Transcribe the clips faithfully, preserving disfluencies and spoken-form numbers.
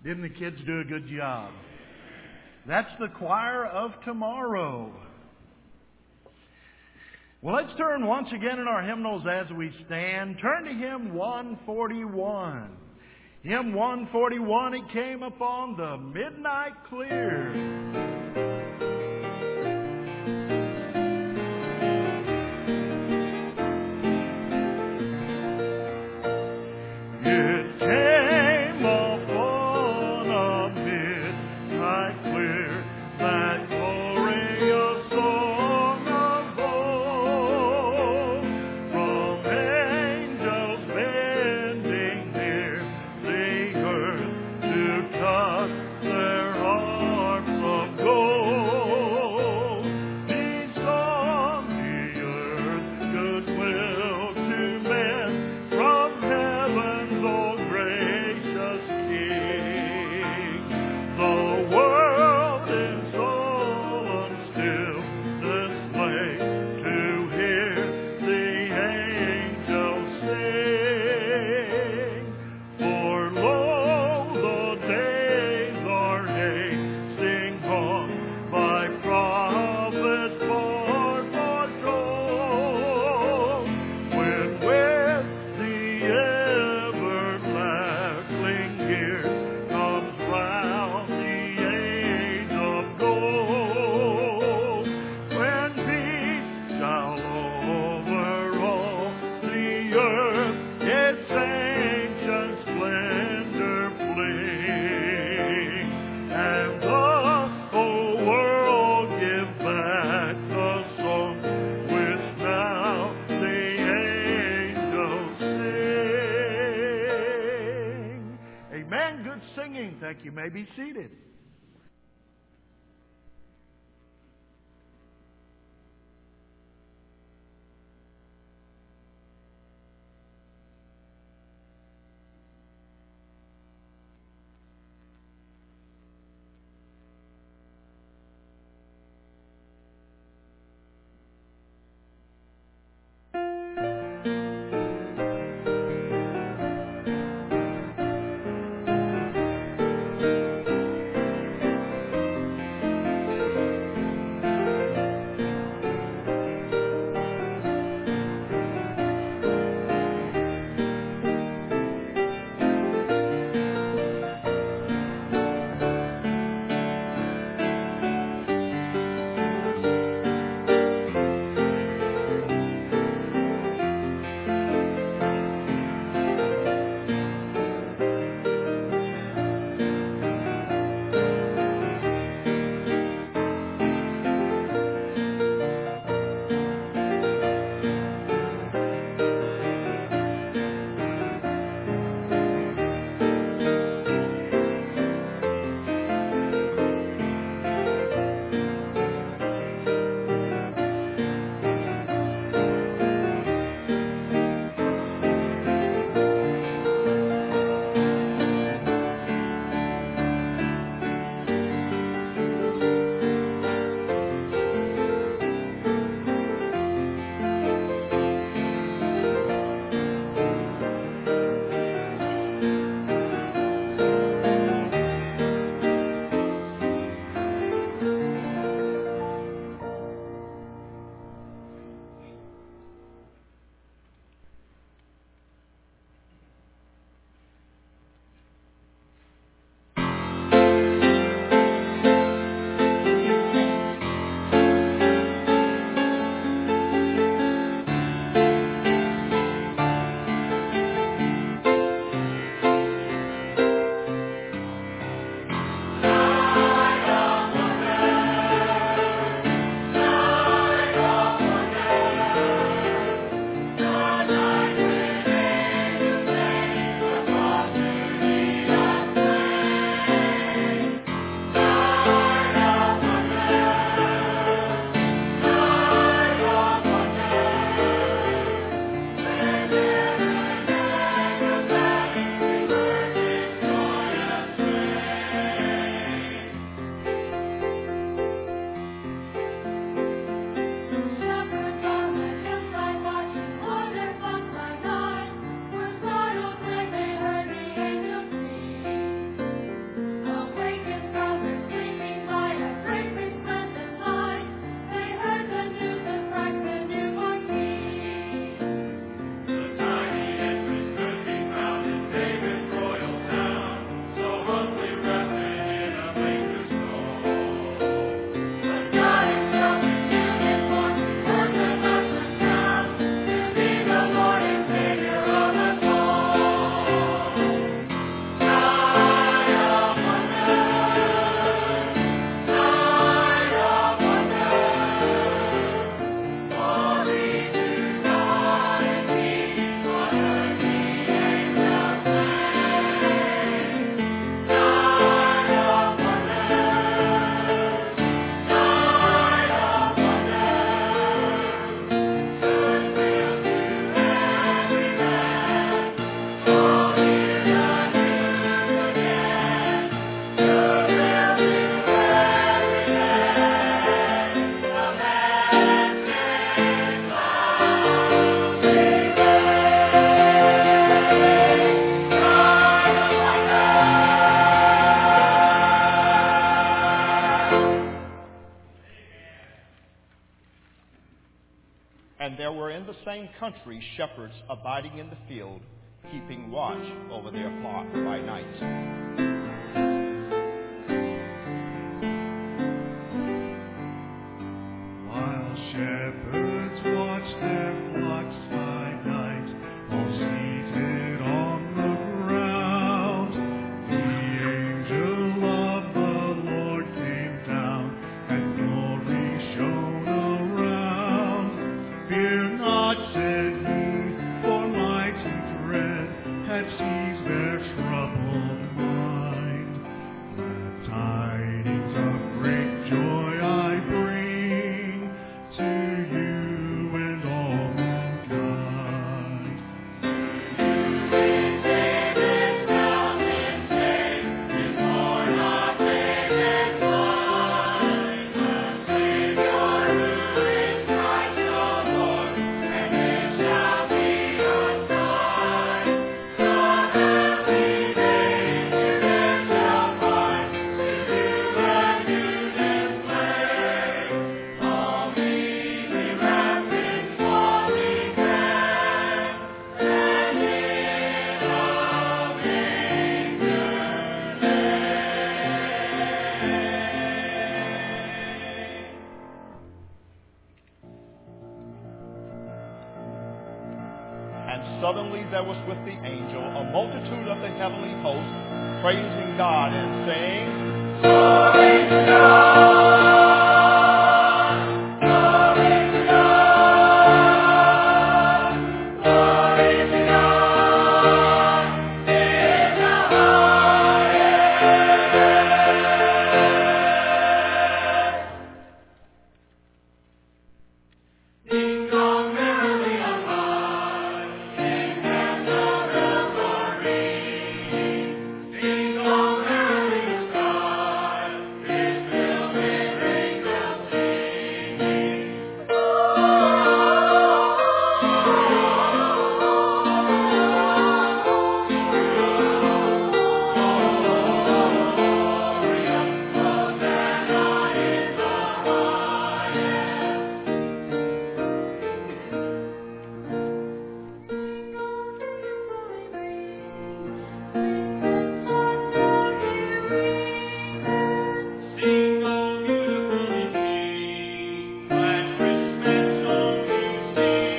Didn't the kids do a good job? That's the choir of tomorrow. Well, let's turn once again in our hymnals as we stand. Turn to hymn one forty-one. Hymn one forty-one, it came upon the midnight clear. You may be seated. And there were in the same country shepherds abiding in the field, keeping watch over their flock by night. While shepherds watch their flocks by night, all seated on the ground, the angel of the Lord came down, and glory shone around. Fear not, said he, for mighty dread had seized their troubled mind. Glad tidings of great joy I bring to you and all mankind. And suddenly there was with the angel a multitude of the heavenly host, praising God and saying, Glory to God! Glory to God! Glory to God! In the highest! Ding dong merrily on high, sing and the bells are ringing. Ding dong merrily the sky is filled with angels singing. Gloria, Hosanna in the highest. Sing, O beautiful King, glad Christmas song you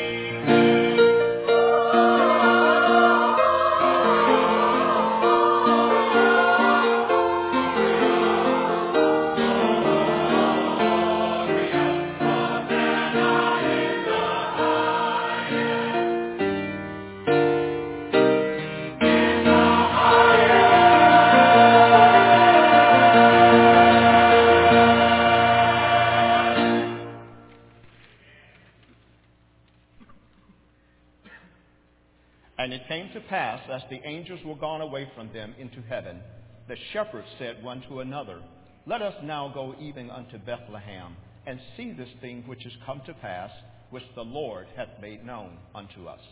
And it came to pass, as the angels were gone away from them into heaven, the shepherds said one to another, Let us now go even unto Bethlehem, and see this thing which is come to pass, which the Lord hath made known unto us.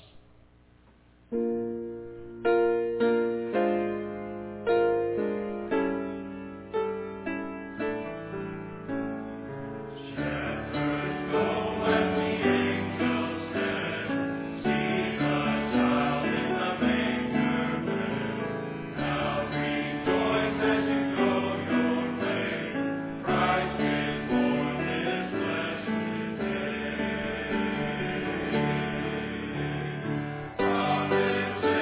Prophets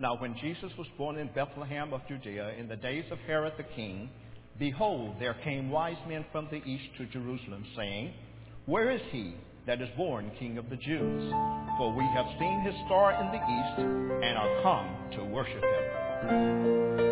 Now when Jesus was born in Bethlehem of Judea in the days of Herod the king, behold, there came wise men from the east to Jerusalem, saying, Where is he that is born King of the Jews? For we have seen his star in the east, and are come to worship him.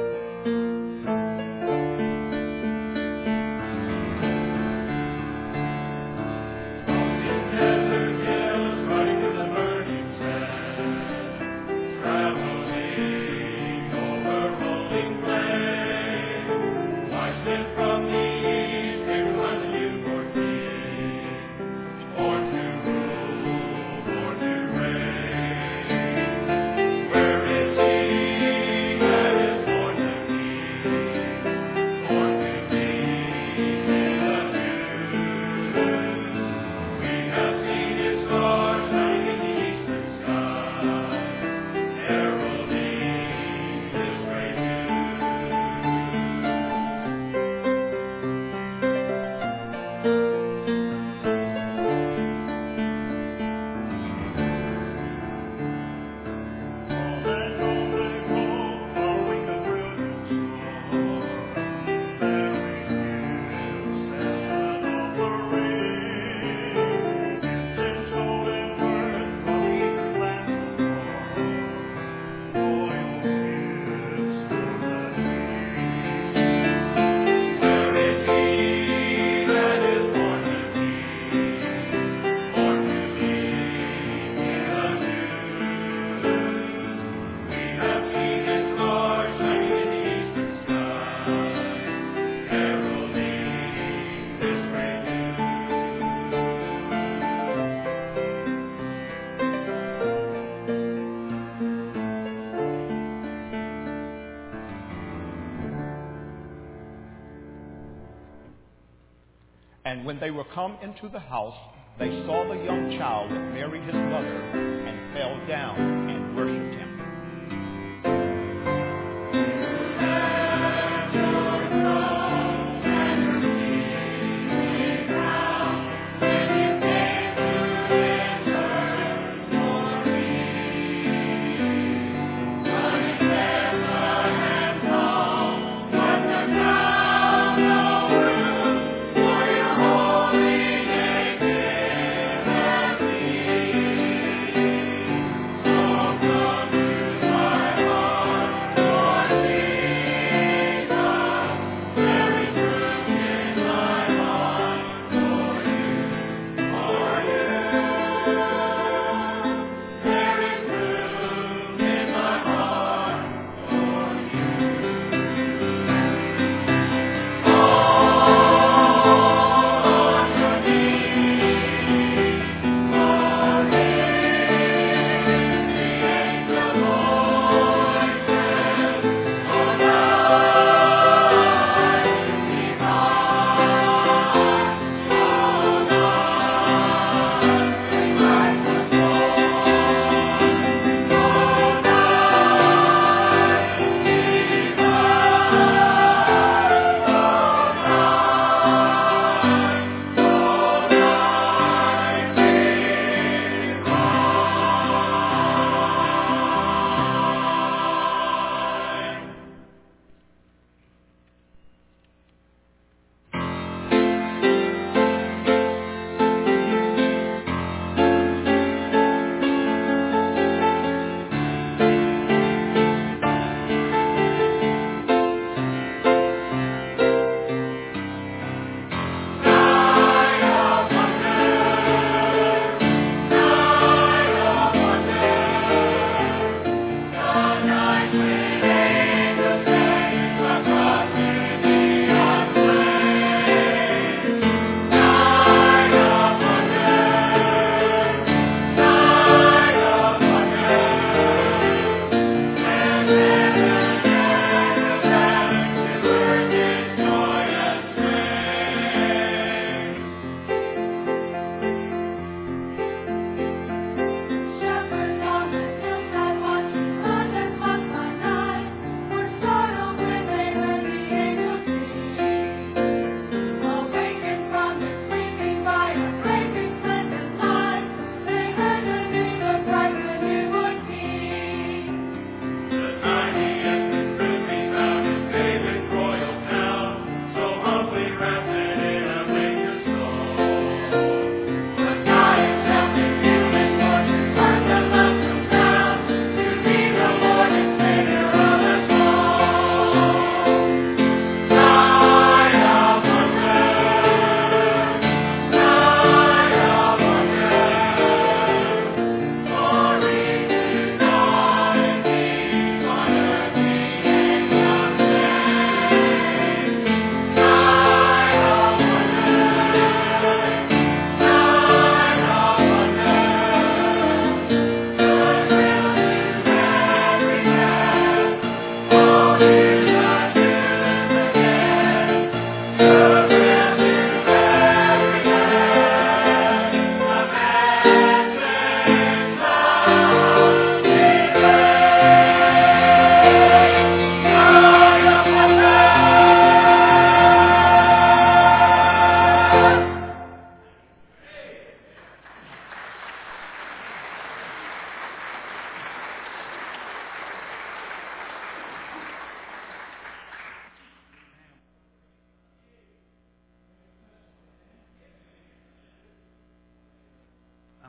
And when they were come into the house, they saw the young child with Mary his mother, and fell down and worshipped him. Oh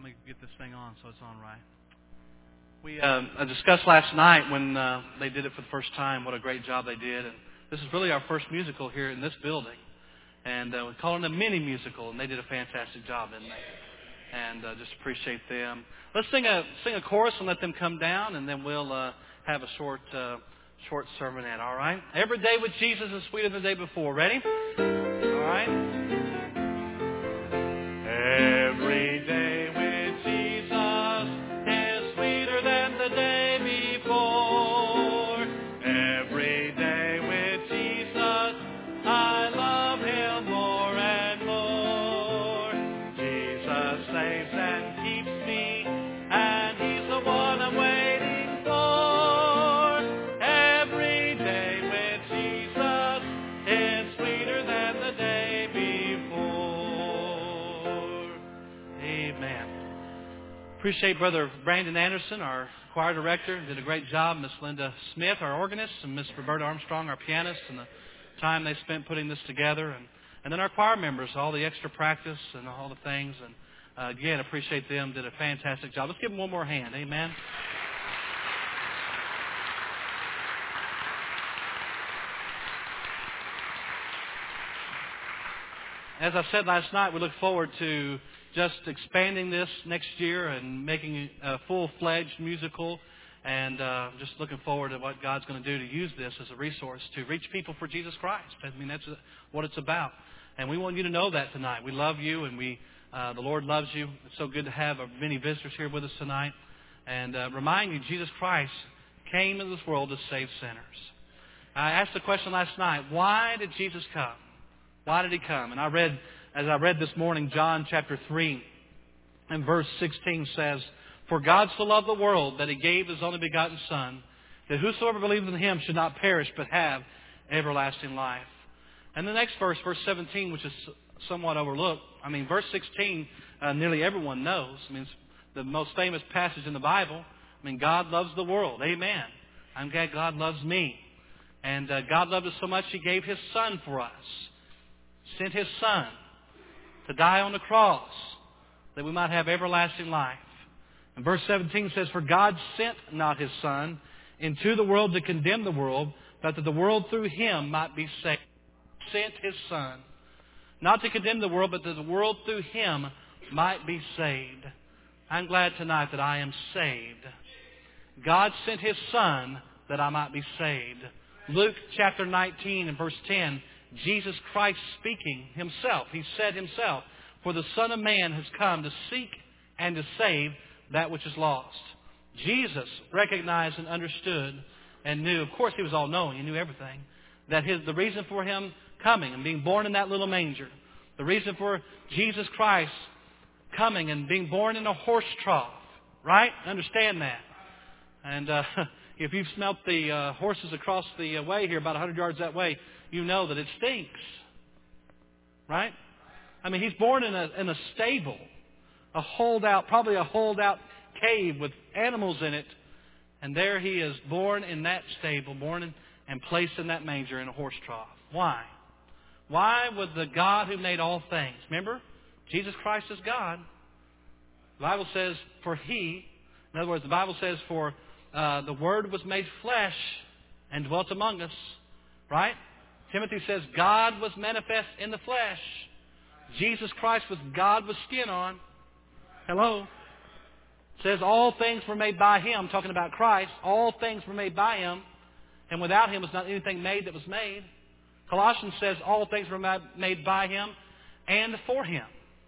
I'm going to get this thing on so it's on right. We uh, discussed last night when uh, they did it for the first time what a great job they did. And this is really our first musical here in this building. And uh, we call it a mini musical, and they did a fantastic job, didn't they? And uh, just appreciate them. Let's sing a sing a chorus and let them come down, and then we'll uh, have a short uh, short sermonette. All right? Every day with Jesus is sweeter than the day before. Ready? All right. Every day with Jesus is sweeter than the day before. Every day with Jesus, I love Him more and more. Jesus saves and keeps me, and He's the one I'm waiting for. Every day with Jesus is sweeter than the day before. Amen. Appreciate Brother Brandon Anderson, our choir director, did a great job. Miss Linda Smith, our organist, and Miss Roberta Armstrong, our pianist, and the time they spent putting this together. And, and then our choir members, all the extra practice and all the things. And uh, again, appreciate them, did a fantastic job. Let's give them one more hand. Amen. As I said last night, we look forward to just expanding this next year and making it a full-fledged musical, and uh, just looking forward to what God's going to do to use this as a resource to reach people for Jesus Christ. I mean, that's what it's about. And we want you to know that tonight. We love you, and we uh, the Lord loves you. It's so good to have uh, many visitors here with us tonight. And uh, remind you, Jesus Christ came into this world to save sinners. I asked the question last night, why did Jesus come? Why did He come? And I read, as I read this morning, John chapter three and verse sixteen says, For God so loved the world that He gave His only begotten Son, that whosoever believes in Him should not perish but have everlasting life. And the next verse, verse seventeen, which is somewhat overlooked. I mean, verse sixteen, uh, nearly everyone knows. I mean, it's the most famous passage in the Bible. I mean, God loves the world. Amen. I'm glad God loves me. And uh, God loved us so much He gave His Son for us. Sent His Son to die on the cross that we might have everlasting life. And verse seventeen says, For God sent not His Son into the world to condemn the world, but that the world through Him might be saved. Sent His Son, not to condemn the world, but that the world through Him might be saved. I'm glad tonight that I am saved. God sent His Son that I might be saved. Luke chapter nineteen and verse ten, Jesus Christ speaking Himself. He said Himself, For the Son of Man has come to seek and to save that which is lost. Jesus recognized and understood and knew, of course He was all-knowing, He knew everything, that his, the reason for Him coming and being born in that little manger, the reason for Jesus Christ coming and being born in a horse trough, right? Understand that. And uh, if you've smelt the uh, horses across the uh, way here, about one hundred yards that way, you know that it stinks, right? I mean, He's born in a in a stable, a holdout, probably a holdout cave with animals in it, and there He is born in that stable, born in, and placed in that manger in a horse trough. Why? Why would the God who made all things, remember, Jesus Christ is God. The Bible says, for He, in other words, the Bible says, for uh, the Word was made flesh and dwelt among us, right? Timothy says, God was manifest in the flesh. Jesus Christ was God with skin on. Hello? It says all things were made by Him, talking about Christ. All things were made by Him, and without Him was not anything made that was made. Colossians says all things were made by Him and for Him.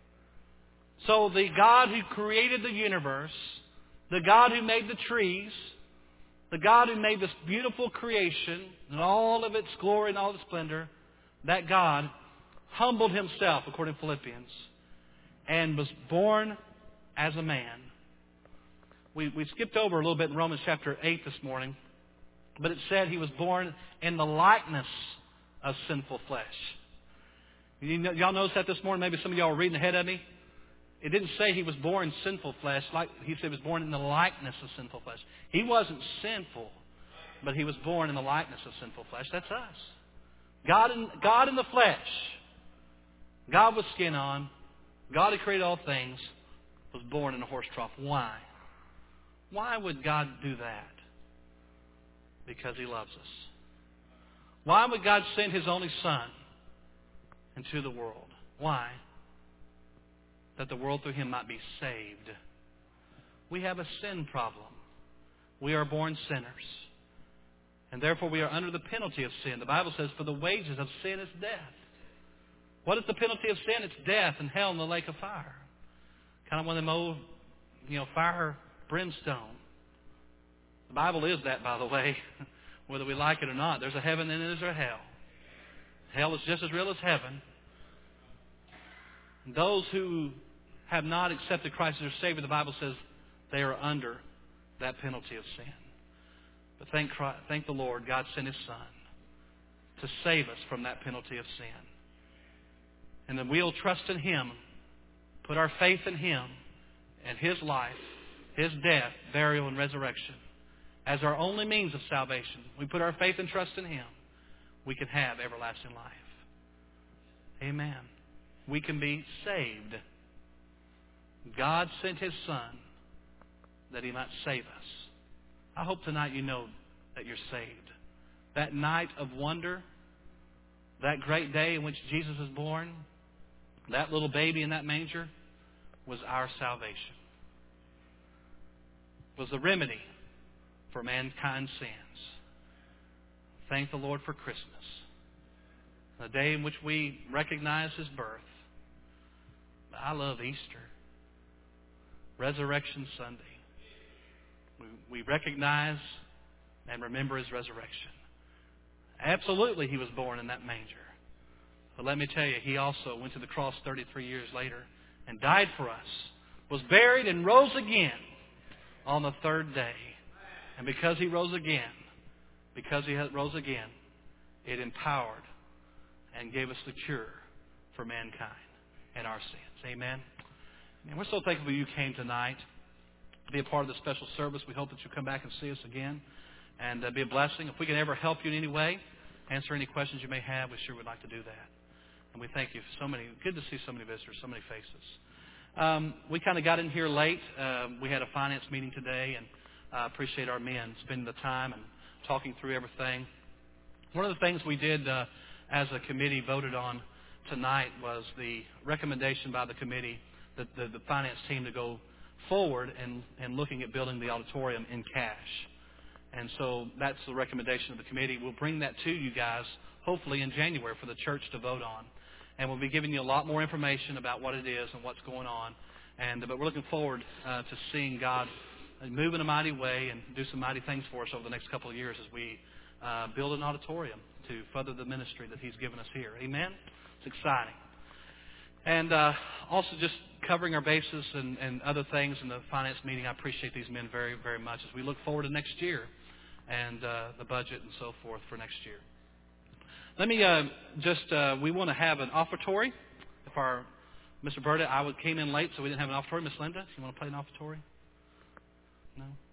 So the God who created the universe, the God who made the trees, the God who made this beautiful creation and all of its glory and all its splendor, that God humbled Himself, according to Philippians, and was born as a man. We, we skipped over a little bit in Romans chapter eight this morning, but it said He was born in the likeness of sinful flesh. You know, y'all noticed that this morning? Maybe some of y'all were reading ahead of me. It didn't say He was born in sinful flesh. Like He said He was born in the likeness of sinful flesh. He wasn't sinful, but He was born in the likeness of sinful flesh. That's us. God in, God in the flesh. God with skin on. God who created all things. was born in a horse trough. Why? Why would God do that? Because He loves us. Why would God send His only Son into the world? Why? That the world through Him might be saved. We have a sin problem. We are born sinners. And therefore we are under the penalty of sin. The Bible says, for the wages of sin is death. What is the penalty of sin? It's death and hell in the lake of fire. Kind of one of them old, you know, fire, brimstone. The Bible is that, by the way, whether we like it or not. There's a heaven and there's a hell. Hell is just as real as heaven. Those who have not accepted Christ as their Savior, the Bible says they are under that penalty of sin. But thank Christ, thank the Lord, God sent His Son to save us from that penalty of sin. And then we'll trust in Him, put our faith in Him and His life, His death, burial, and resurrection as our only means of salvation. We put our faith and trust in Him, we can have everlasting life. Amen. We can be saved. God sent His Son that He might save us. I hope tonight you know that you're saved. That night of wonder, that great day in which Jesus was born, that little baby in that manger was our salvation. Was the remedy for mankind's sins. Thank the Lord for Christmas, the day in which we recognize His birth. I love Easter, Resurrection Sunday. We, we recognize and remember His resurrection. Absolutely, He was born in that manger. But let me tell you, He also went to the cross thirty-three years later and died for us, was buried and rose again on the third day. And because He rose again, because He rose again, it empowered and gave us the cure for mankind and our sins. Amen. And we're so thankful you came tonight to be a part of this special service. We hope that you'll come back and see us again and uh, be a blessing. If we can ever help you in any way, answer any questions you may have, we sure would like to do that. And we thank you for so many. Good to see so many visitors, so many faces. Um, we kind of got in here late. Uh, we had a finance meeting today, and I uh, appreciate our men spending the time and talking through everything. One of the things we did uh, as a committee voted on tonight was the recommendation by the committee, the, the, the finance team, to go forward and, and looking at building the auditorium in cash. And so that's the recommendation of the committee. We'll bring that to you guys hopefully in January for the church to vote on. And we'll be giving you a lot more information about what it is and what's going on. And But we're looking forward uh, to seeing God move in a mighty way and do some mighty things for us over the next couple of years as we uh, build an auditorium to further the ministry that He's given us here. Amen? It's exciting. And uh, also just covering our bases and, and other things in the finance meeting. I appreciate these men very, very much as we look forward to next year and uh, the budget and so forth for next year. Let me uh, just, uh, we want to have an offertory. If our, Mister Berta, I came in late, so we didn't have an offertory. Miss Linda, you want to play an offertory? No?